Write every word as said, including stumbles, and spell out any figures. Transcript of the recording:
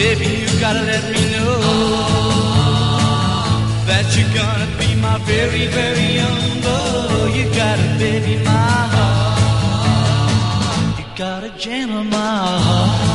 Baby, you gotta let me know that you're gonna be my very, very young love. You gotta baby my heart. You gotta jam on my heart.